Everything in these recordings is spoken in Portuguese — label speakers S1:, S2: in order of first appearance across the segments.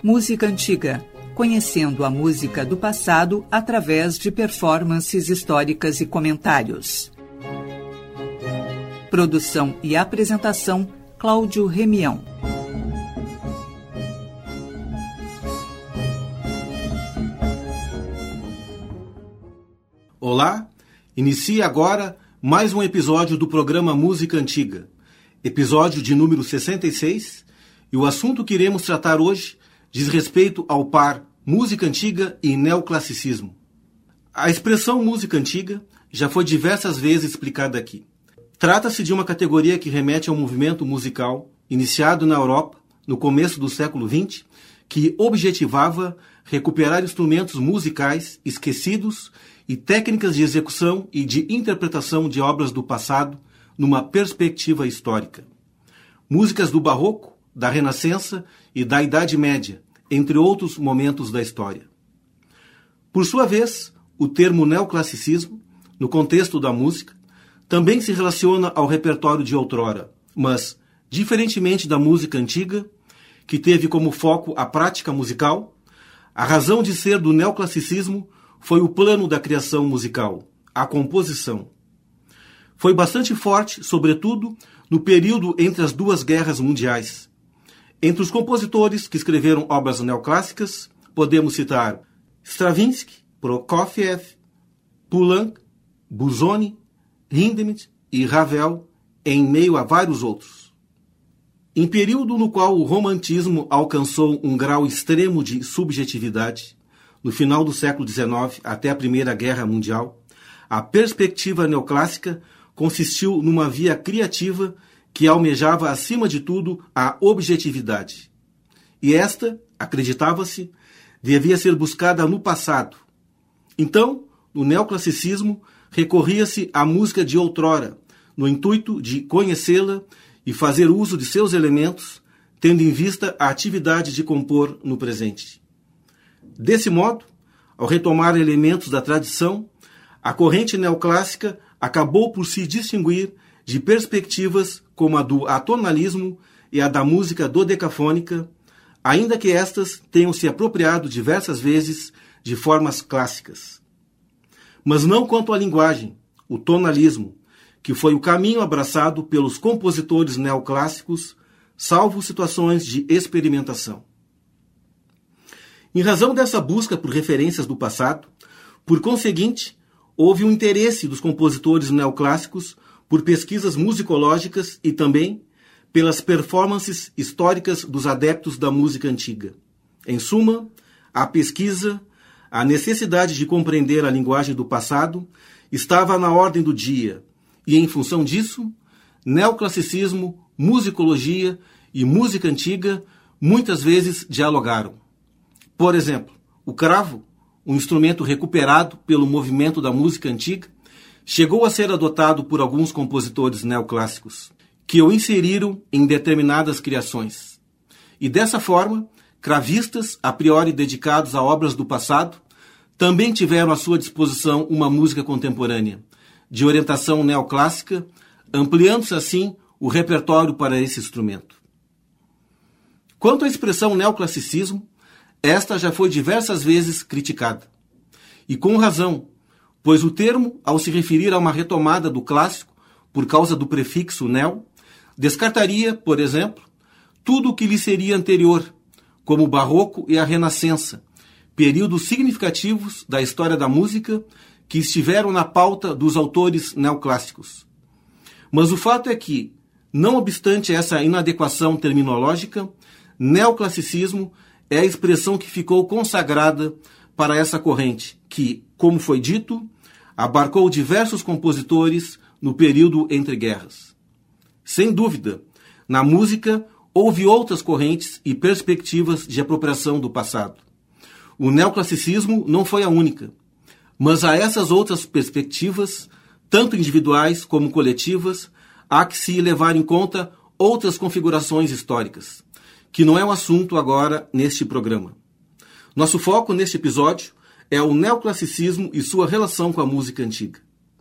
S1: Música Antiga, conhecendo a música do passado através de performances históricas e comentários. Produção e apresentação, Cláudio Remião.
S2: Olá, inicia agora mais um episódio do programa Música Antiga, episódio de número 66, e o assunto que iremos tratar hoje diz respeito ao par música antiga e neoclassicismo. A expressão música antiga já foi diversas vezes explicada aqui. Trata-se de uma categoria que remete ao movimento musical iniciado na Europa no começo do século XX, que objetivava recuperar instrumentos musicais esquecidos e técnicas de execução e de interpretação de obras do passado numa perspectiva histórica. Músicas do Barroco, da Renascença e da Idade Média, entre outros momentos da história. Por sua vez, o termo neoclassicismo, no contexto da música, também se relaciona ao repertório de outrora, mas, diferentemente da música antiga, que teve como foco a prática musical, a razão de ser do neoclassicismo foi o plano da criação musical, a composição. Foi bastante forte, sobretudo, no período entre as duas guerras mundiais. Entre os compositores que escreveram obras neoclássicas, podemos citar Stravinsky, Prokofiev, Poulenc, Busoni, Hindemith e Ravel, em meio a vários outros. Em período no qual o romantismo alcançou um grau extremo de subjetividade, no final do século XIX até a Primeira Guerra Mundial, a perspectiva neoclássica consistiu numa via criativa que almejava, acima de tudo, a objetividade. E esta, acreditava-se, devia ser buscada no passado. Então, no neoclassicismo, recorria-se à música de outrora, no intuito de conhecê-la e fazer uso de seus elementos, tendo em vista a atividade de compor no presente. Desse modo, ao retomar elementos da tradição, a corrente neoclássica acabou por se distinguir de perspectivas como a do atonalismo e a da música dodecafônica, ainda que estas tenham se apropriado diversas vezes de formas clássicas. Mas não quanto à linguagem, o tonalismo, que foi o caminho abraçado pelos compositores neoclássicos, salvo situações de experimentação. Em razão dessa busca por referências do passado, por conseguinte, houve um interesse dos compositores neoclássicos por pesquisas musicológicas e também pelas performances históricas dos adeptos da música antiga. Em suma, a pesquisa, a necessidade de compreender a linguagem do passado, estava na ordem do dia, e em função disso, neoclassicismo, musicologia e música antiga muitas vezes dialogaram. Por exemplo, o cravo, um instrumento recuperado pelo movimento da música antiga, chegou a ser adotado por alguns compositores neoclássicos, que o inseriram em determinadas criações. E dessa forma, cravistas, a priori dedicados a obras do passado, também tiveram à sua disposição uma música contemporânea, de orientação neoclássica, ampliando-se assim o repertório para esse instrumento. Quanto à expressão neoclassicismo, esta já foi diversas vezes criticada. E com razão, pois o termo, ao se referir a uma retomada do clássico, por causa do prefixo neo, descartaria, por exemplo, tudo o que lhe seria anterior, como o Barroco e a Renascença, períodos significativos da história da música que estiveram na pauta dos autores neoclássicos. Mas o fato é que, não obstante essa inadequação terminológica, neoclassicismo é a expressão que ficou consagrada para essa corrente, que, como foi dito, abarcou diversos compositores no período entre guerras. Sem dúvida, na música houve outras correntes e perspectivas de apropriação do passado. O neoclassicismo não foi a única, mas a essas outras perspectivas, tanto individuais como coletivas, há que se levar em conta outras configurações históricas, que não é o assunto agora neste programa. Nosso foco neste episódio é o neoclassicismo e sua relação com a música antiga.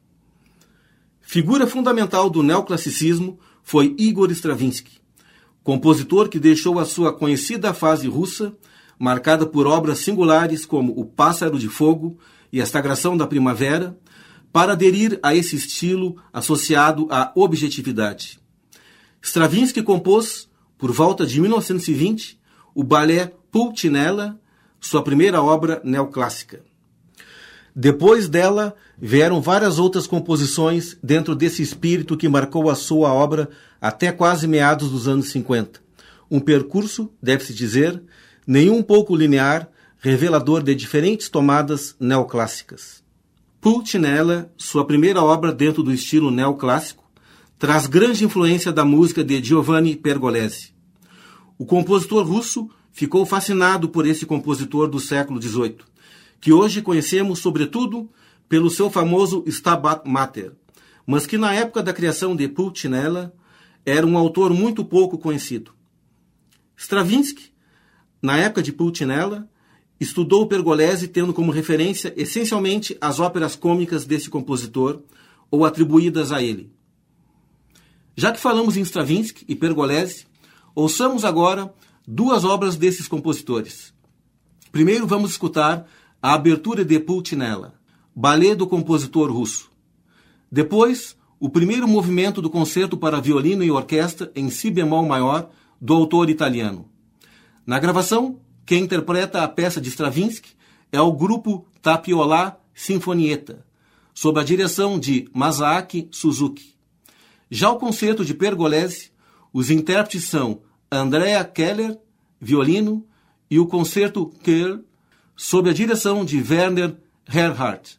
S2: Figura fundamental do neoclassicismo foi Igor Stravinsky, compositor que deixou a sua conhecida fase russa marcada por obras singulares como O Pássaro de Fogo e A Sagração da Primavera, para aderir a esse estilo associado à objetividade. Stravinsky compôs, por volta de 1920, o balé Pulcinella, sua primeira obra neoclássica. Depois dela, vieram várias outras composições dentro desse espírito que marcou a sua obra até quase meados dos anos 50. Um percurso, deve-se dizer, nem um pouco linear, revelador de diferentes tomadas neoclássicas. Pulcinella, sua primeira obra dentro do estilo neoclássico, traz grande influência da música de Giovanni Pergolesi. O compositor russo ficou fascinado por esse compositor do século XVIII, que hoje conhecemos sobretudo pelo seu famoso Stabat Mater, mas que na época da criação de Pulcinella era um autor muito pouco conhecido. Stravinsky, na época de Pulcinella, estudou Pergolesi tendo como referência essencialmente as óperas cômicas desse compositor ou atribuídas a ele. Já que falamos em Stravinsky e Pergolesi, ouçamos agora duas obras desses compositores. Primeiro vamos escutar a abertura de Pulcinella, balé do compositor russo. Depois, o primeiro movimento do concerto para violino e orquestra em si bemol maior do autor italiano. Na gravação, quem interpreta a peça de Stravinsky é o grupo Tapiola Sinfonietta, sob a direção de Masaaki Suzuki. Já o concerto de Pergolesi, os intérpretes são Andrea Keller, violino, e o concerto Kerr, sob a direção de Werner Erhardt.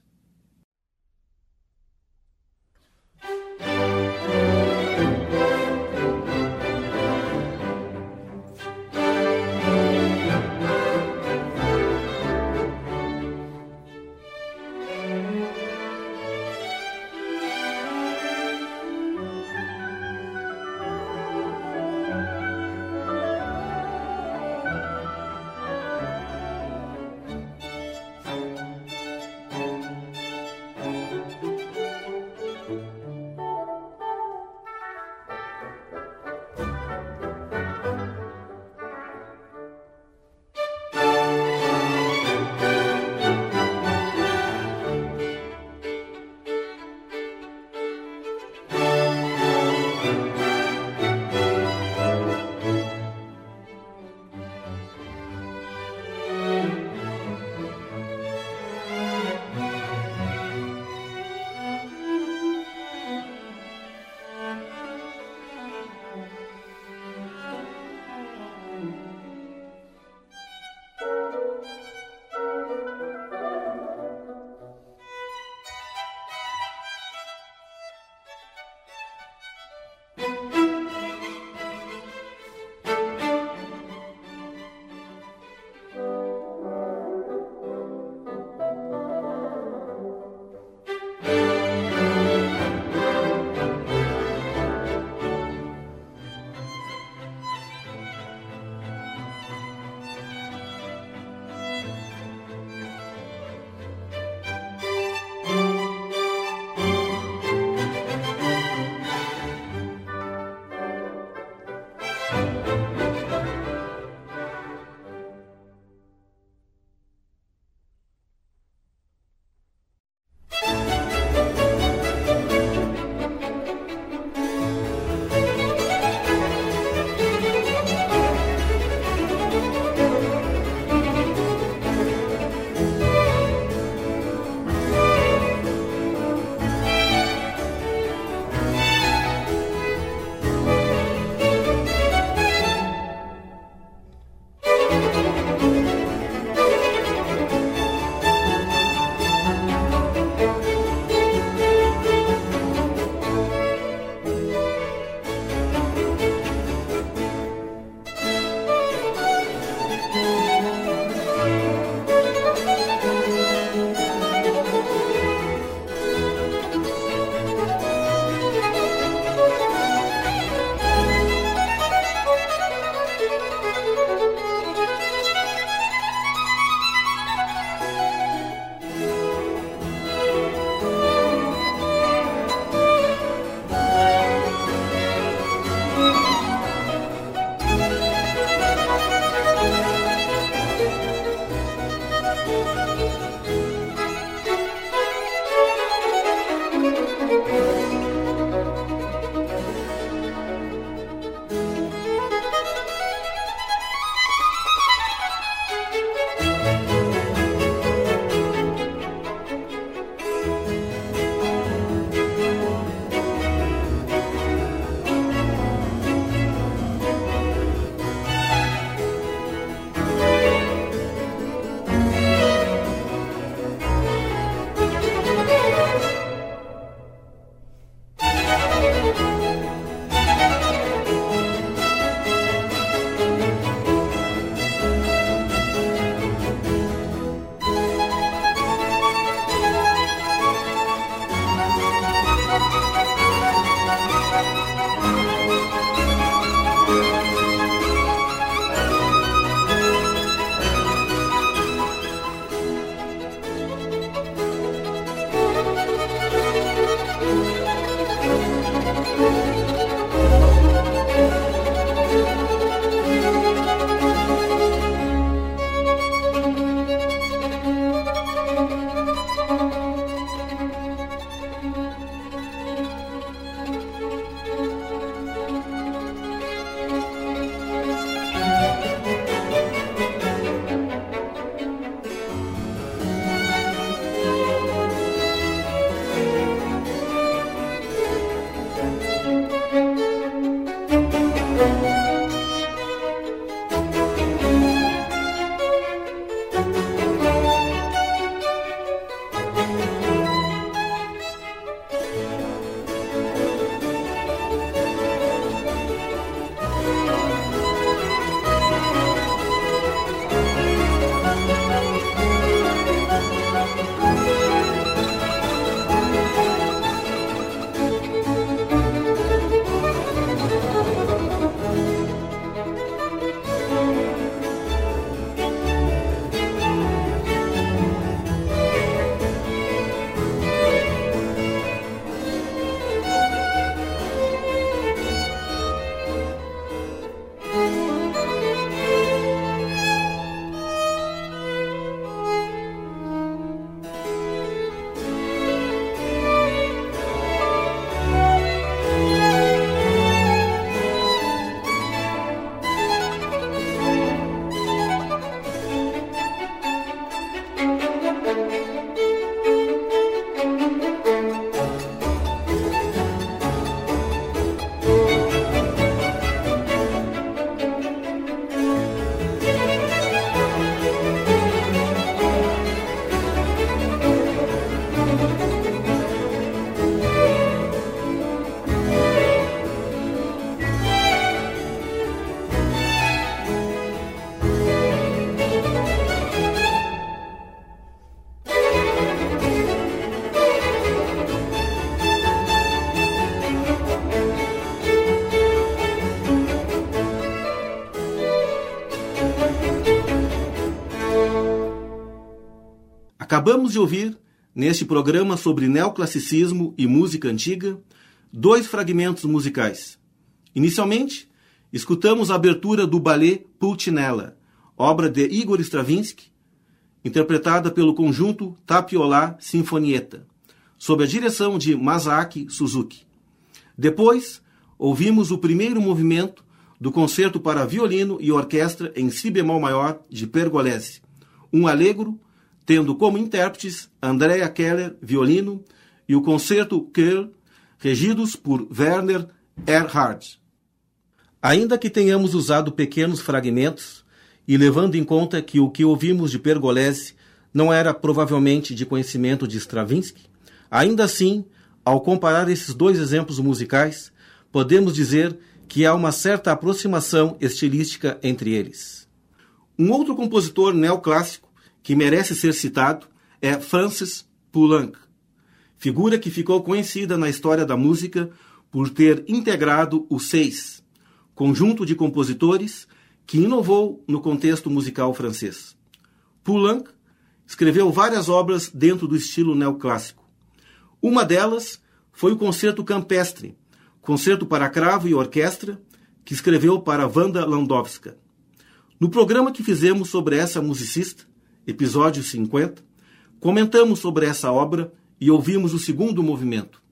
S2: Acabamos de ouvir, neste programa sobre neoclassicismo e música antiga, 2 fragmentos musicais. Inicialmente, escutamos a abertura do ballet Pulcinella, obra de Igor Stravinsky, interpretada pelo conjunto Tapiola Sinfonietta, sob a direção de Masaaki Suzuki. Depois, ouvimos o primeiro movimento do concerto para violino e orquestra em si bemol maior de Pergolesi, um allegro, tendo como intérpretes Andrea Keller, violino, e o concerto Chœur, regidos por Werner Erhard. Ainda que tenhamos usado pequenos fragmentos, e levando em conta que o que ouvimos de Pergolesi não era provavelmente de conhecimento de Stravinsky, ainda assim, ao comparar esses 2 exemplos musicais, podemos dizer que há uma certa aproximação estilística entre eles. Um outro compositor neoclássico que merece ser citado é Francis Poulenc, figura que ficou conhecida na história da música por ter integrado o Seis, conjunto de compositores que inovou no contexto musical francês. Poulenc escreveu várias obras dentro do estilo neoclássico. Uma delas foi o Concerto Campestre, concerto para cravo e orquestra, que escreveu para Wanda Landowska. No programa que fizemos sobre essa musicista, episódio 50, comentamos sobre essa obra e ouvimos o segundo movimento.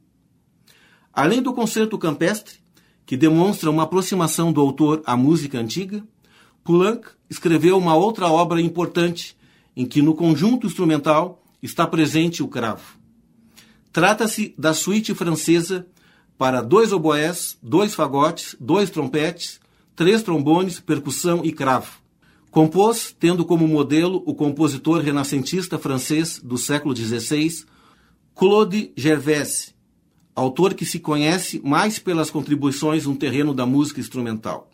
S2: Além do Concerto Campestre, que demonstra uma aproximação do autor à música antiga, Poulenc escreveu uma outra obra importante, em que no conjunto instrumental está presente o cravo. Trata-se da suíte francesa para 2 oboés, 2 fagotes, 2 trompetes, 3 trombones, percussão e cravo. Compôs, tendo como modelo o compositor renascentista francês do século XVI, Claude Gervaise, autor que se conhece mais pelas contribuições no terreno da música instrumental.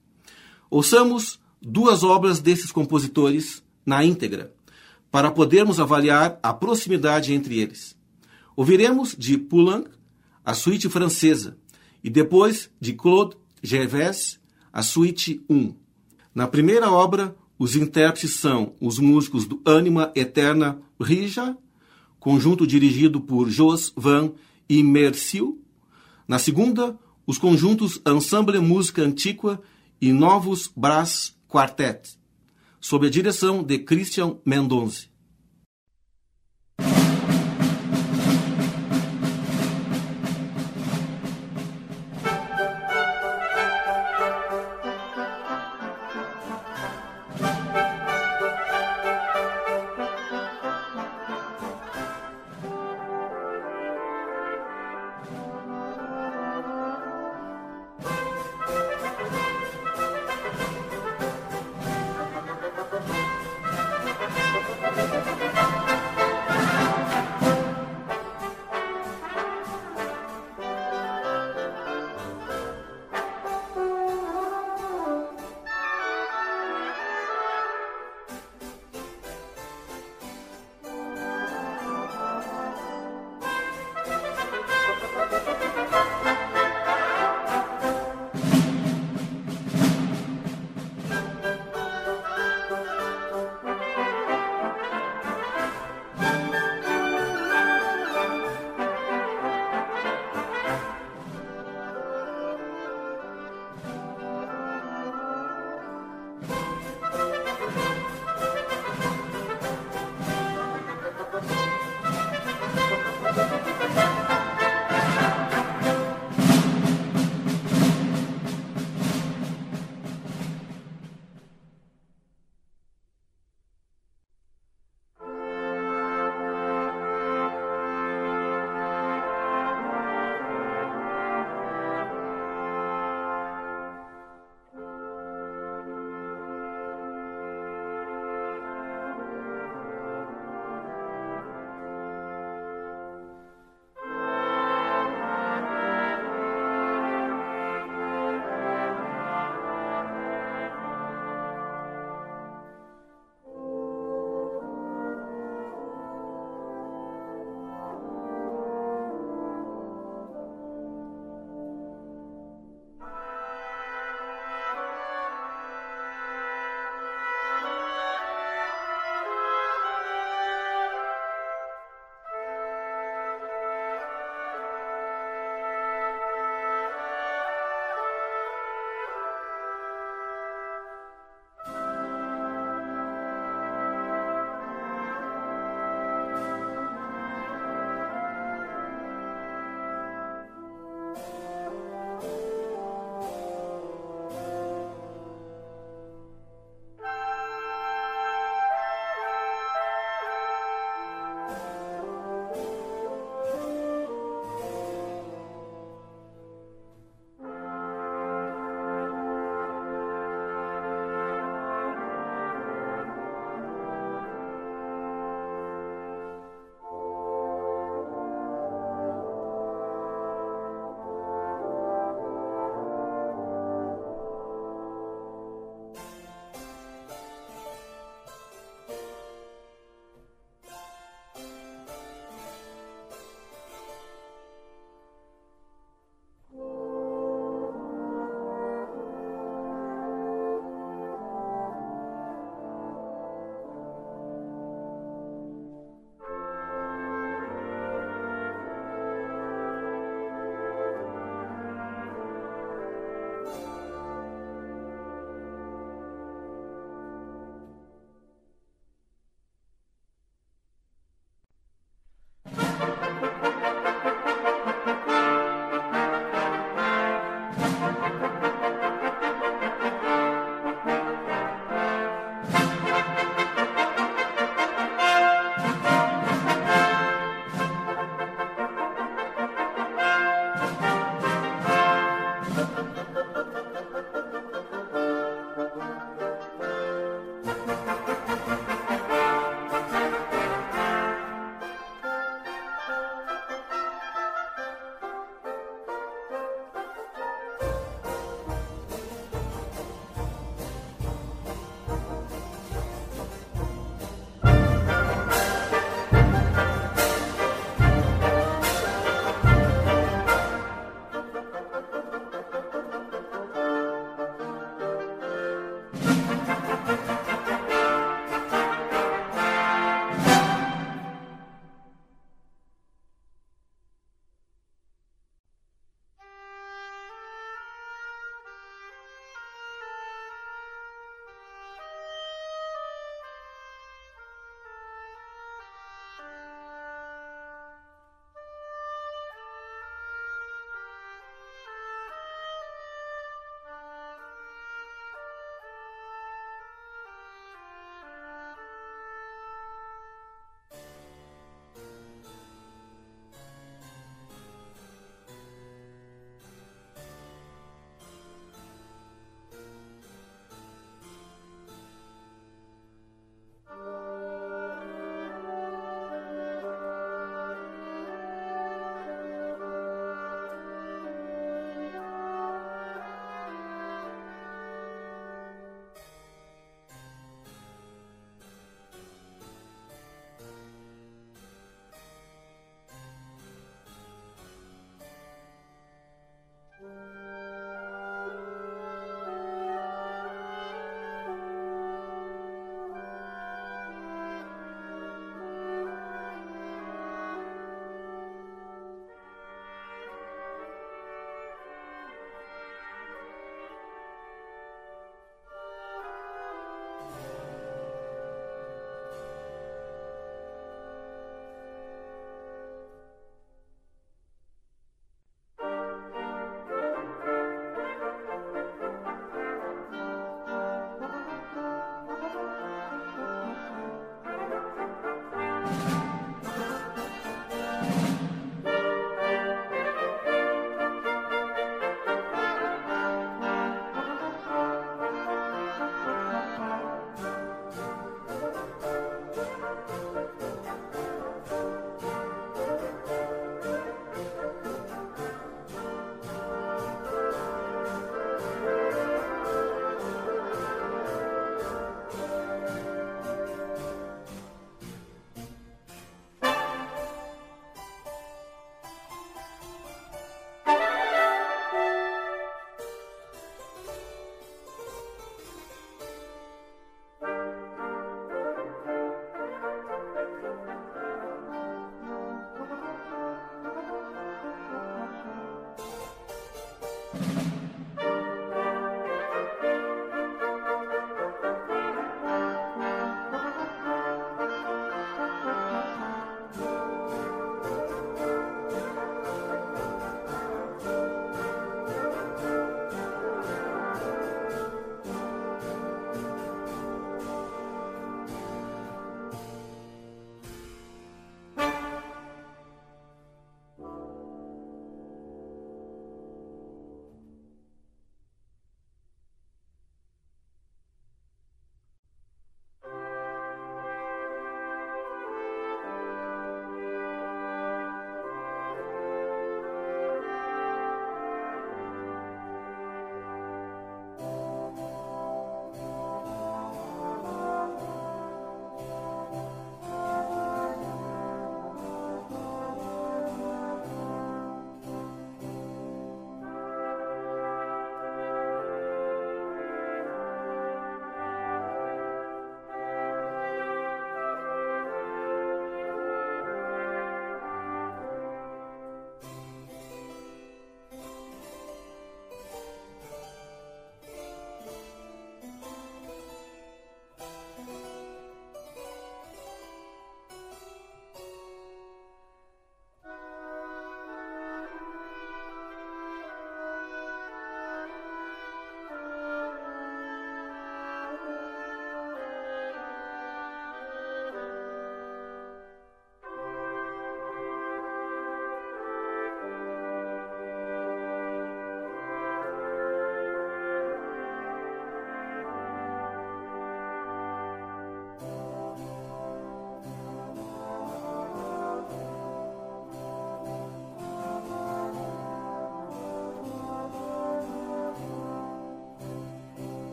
S2: Ouçamos 2 obras desses compositores na íntegra, para podermos avaliar a proximidade entre eles. Ouviremos de Poulenc a suíte francesa e depois de Claude Gervaise a suíte 1. Na primeira obra, os intérpretes são os músicos do Anima Eterna Rija, conjunto dirigido por Jos van Immersiel. Na segunda, os conjuntos Ensemble Música Antiqua e Novus Brass Quartet, sob a direção de Christian Mendonça.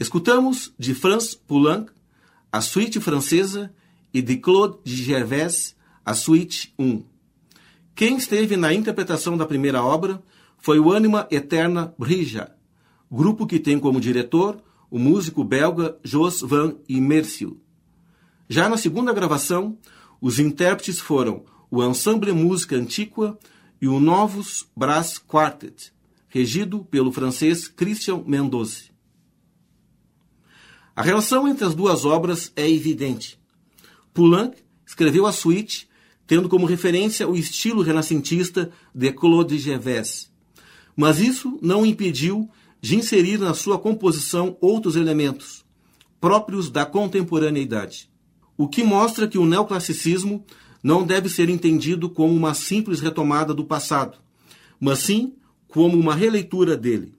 S2: Escutamos de Franz Poulenc a suíte francesa e de Claude de Gervais a suíte 1. Quem esteve na interpretação da primeira obra foi o Anima Eterna Brija, grupo que tem como diretor o músico belga Jos van Immersel. Já na segunda gravação, os intérpretes foram o Ensemble Música Antiqua e o Novus Brass Quartet, regido pelo francês Christian Mendoze. A relação entre as duas obras é evidente. Poulenc escreveu a suíte tendo como referência o estilo renascentista de Claude de Gervais, mas isso não o impediu de inserir na sua composição outros elementos, próprios da contemporaneidade. O que mostra que o neoclassicismo não deve ser entendido como uma simples retomada do passado, mas sim como uma releitura dele.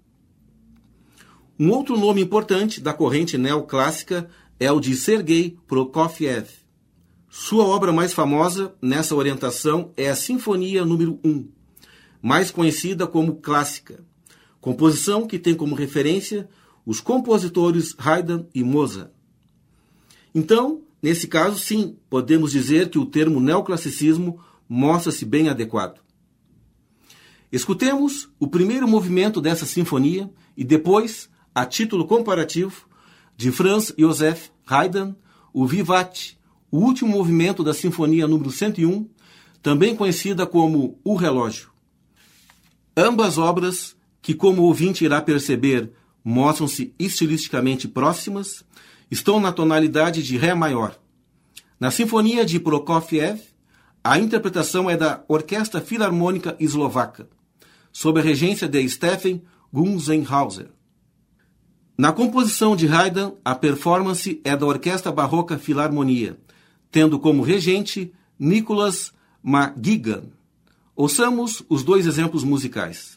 S2: Um outro nome importante da corrente neoclássica é o de Sergei Prokofiev. Sua obra mais famosa nessa orientação é a Sinfonia número 1, mais conhecida como clássica, composição que tem como referência os compositores Haydn e Mozart. Então, nesse caso, sim, podemos dizer que o termo neoclassicismo mostra-se bem adequado. Escutemos o primeiro movimento dessa sinfonia e depois, a título comparativo, de Franz Joseph Haydn, o Vivat, o último movimento da Sinfonia número 101, também conhecida como O Relógio. Ambas obras, que como o ouvinte irá perceber, mostram-se estilisticamente próximas, estão na tonalidade de Ré maior. Na Sinfonia de Prokofiev, a interpretação é da Orquestra Filarmônica Eslovaca, sob a regência de Stefan Gunzenhauser. Na composição de Haydn, a performance é da Orquestra Barroca Filarmonia, tendo como regente Nicholas McGuigan. Ouçamos os dois exemplos musicais.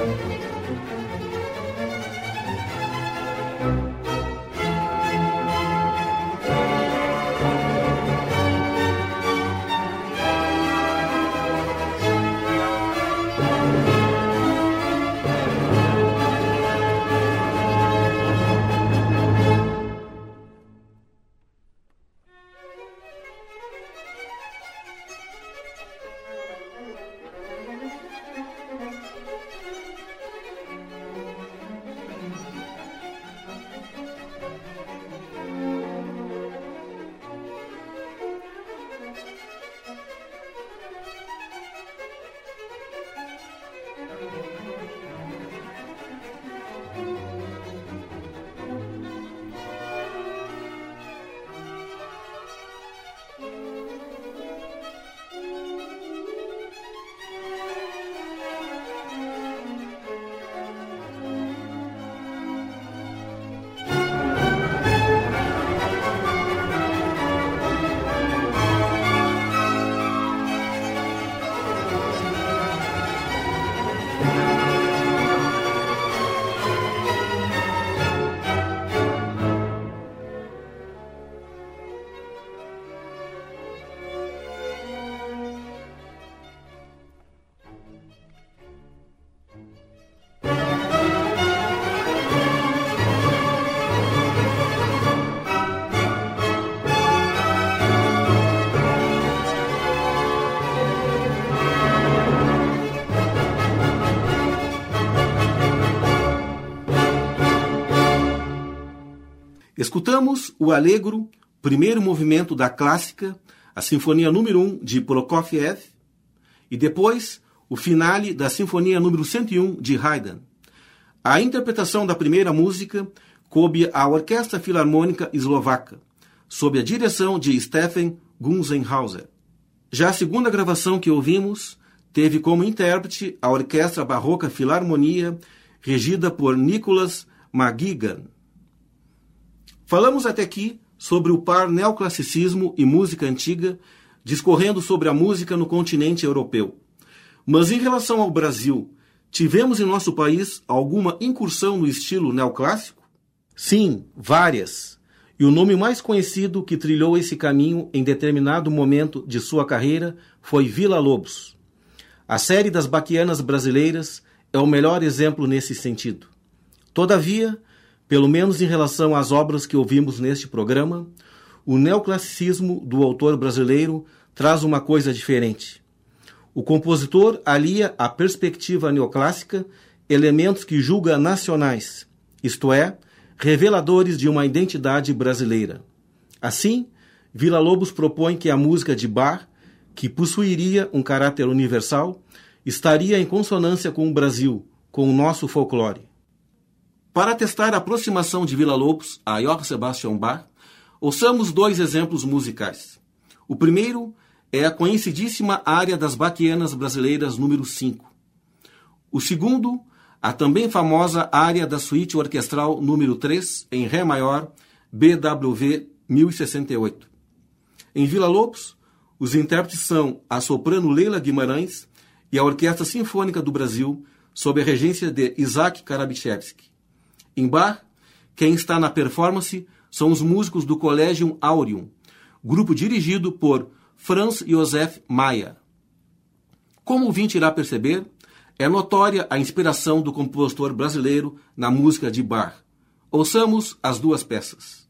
S2: Escutamos o Allegro, primeiro movimento da clássica, a Sinfonia número 1 de Prokofiev, e depois o finale da Sinfonia número 101 de Haydn. A interpretação da primeira música coube à Orquestra Filarmônica Eslovaca, sob a direção de Stefan Gunzenhauser. Já a segunda gravação que ouvimos teve como intérprete a Orquestra Barroca Filarmonia, regida por Nicholas McGuigan. Falamos até aqui sobre o par neoclassicismo e música antiga, discorrendo sobre a música no continente europeu. Mas em relação ao Brasil, tivemos em nosso país alguma incursão no estilo neoclássico? Sim, várias. E o nome mais conhecido que trilhou esse caminho em determinado momento de sua carreira foi Villa-Lobos. A série das Baquianas brasileiras é o melhor exemplo nesse sentido. Todavia, pelo menos em relação às obras que ouvimos neste programa, o neoclassicismo do autor brasileiro traz uma coisa diferente. O compositor alia à perspectiva neoclássica elementos que julga nacionais, isto é, reveladores de uma identidade brasileira. Assim, Villa-Lobos propõe que a música de Bach, que possuiria um caráter universal, estaria em consonância com o Brasil, com o nosso folclore. Para testar a aproximação de Villa-Lobos a Johann Sebastian Bach, ouçamos dois exemplos musicais. O primeiro é a conhecidíssima área das Baquianas brasileiras número 5. O segundo, a também famosa área da suíte orquestral número 3, em Ré maior, BWV 1068. Em Villa-Lobos, os intérpretes são a soprano Leila Guimarães e a Orquestra Sinfônica do Brasil, sob a regência de Isaac Karabichevsky. Em Bach, quem está na performance são os músicos do Collegium Aureum, grupo dirigido por Franz Josef Mayer. Como o ouvinte irá perceber, é notória a inspiração do compositor brasileiro na música de Bach. Ouçamos as duas peças.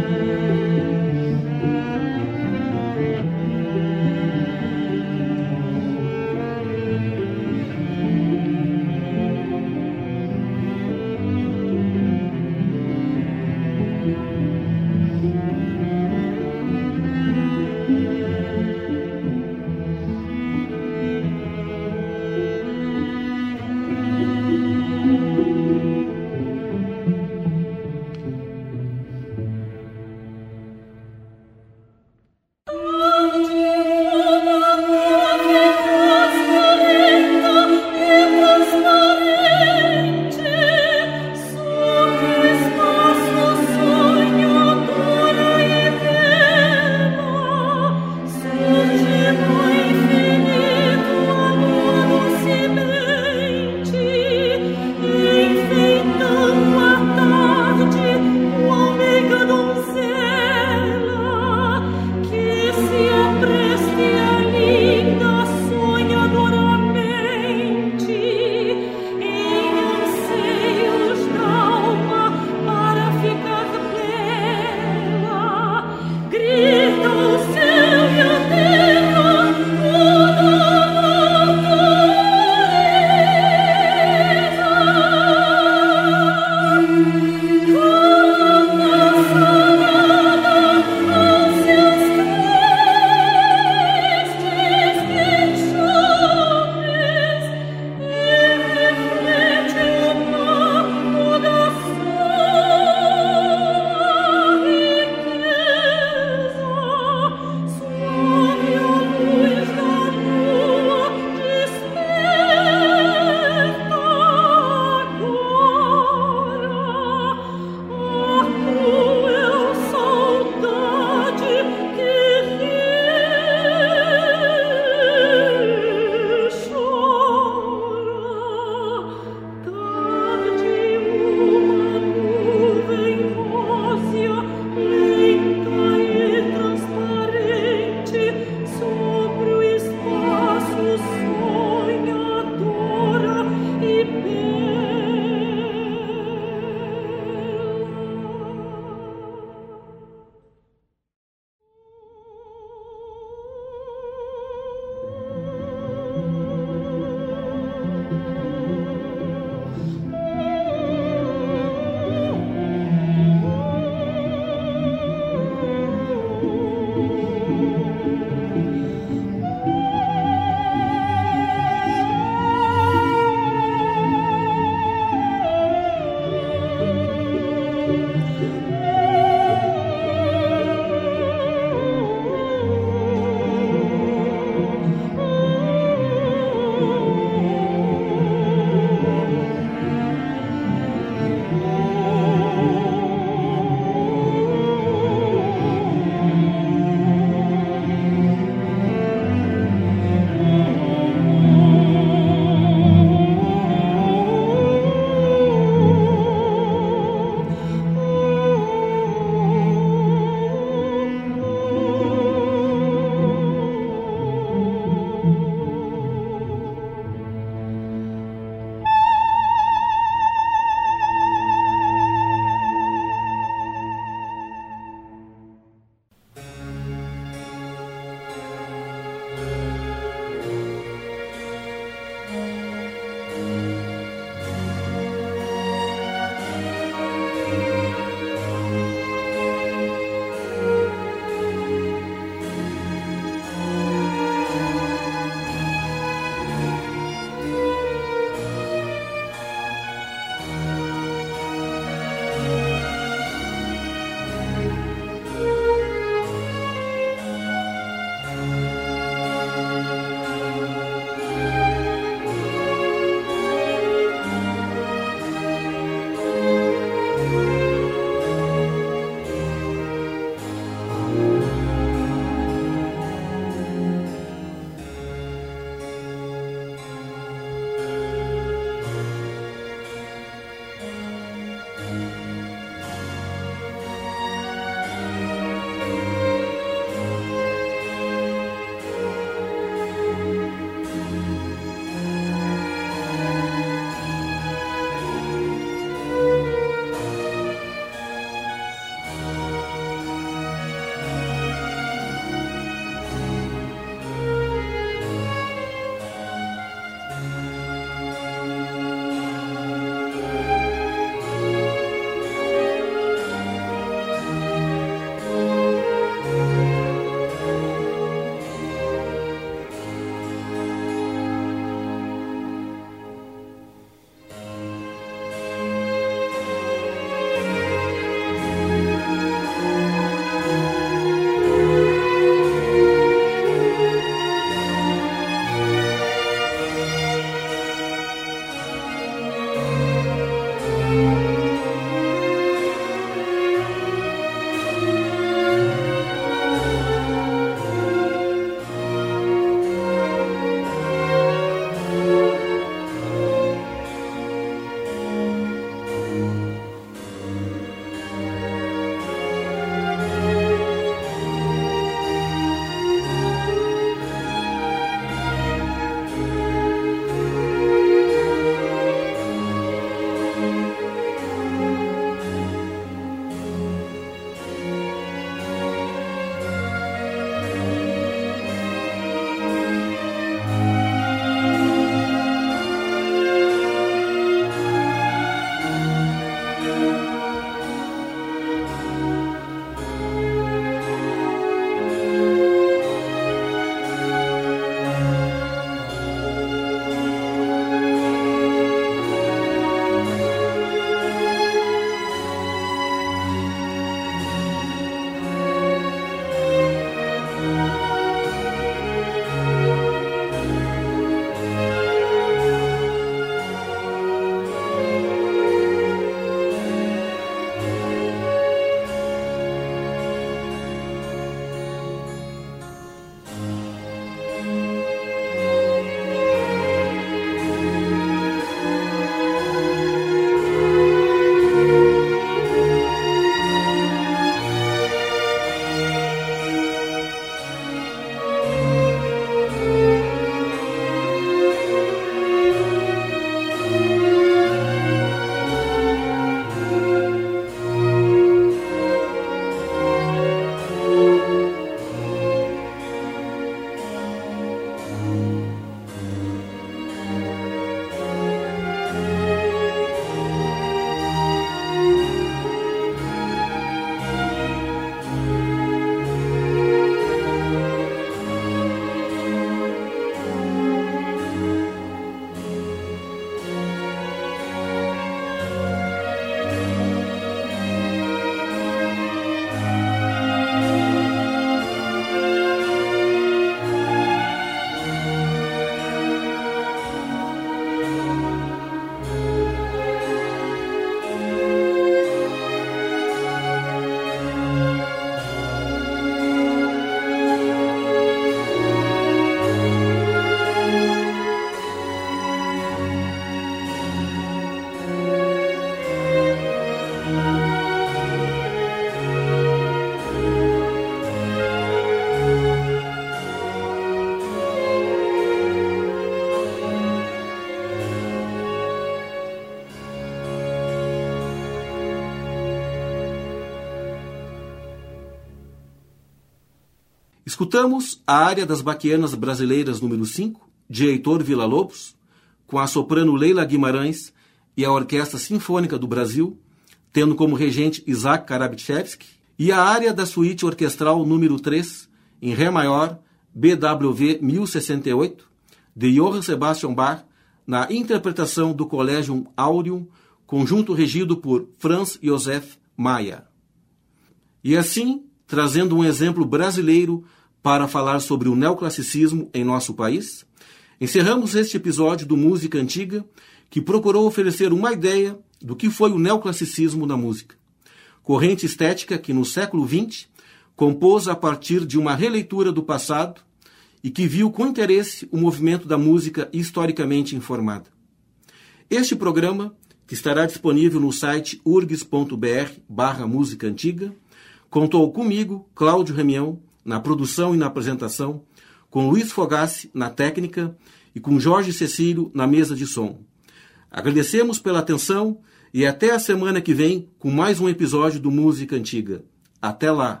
S2: Escutamos a área das Baquianas Brasileiras número 5, de Heitor Villa-Lobos, com a soprano Leila Guimarães e a Orquestra Sinfônica do Brasil, tendo como regente Isaac Karabchevsky, e a área da suíte orquestral número 3, em Ré maior, BWV 1068, de Johann Sebastian Bach, na interpretação do Collegium Aureum, conjunto regido por Franz Josef Mayer. E assim, trazendo um exemplo brasileiro para falar sobre o neoclassicismo em nosso país, encerramos este episódio do Música Antiga, que procurou oferecer uma ideia do que foi o neoclassicismo na música. Corrente estética que no século XX compôs a partir de uma releitura do passado e que viu com interesse o movimento da música historicamente informada. Este programa, que estará disponível no site urgs.br/música antiga, contou comigo, Cláudio Remião, na produção e na apresentação, com Luiz Fogassi na técnica e com Jorge Cecílio na mesa de som. Agradecemos pela atenção e até a semana que vem com mais um episódio do Música Antiga. Até lá!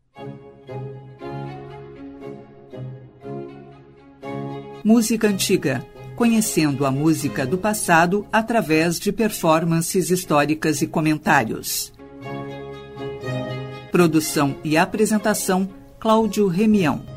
S1: Música Antiga. Conhecendo a música do passado através de performances históricas e comentários. Produção e apresentação, Cláudio Remião.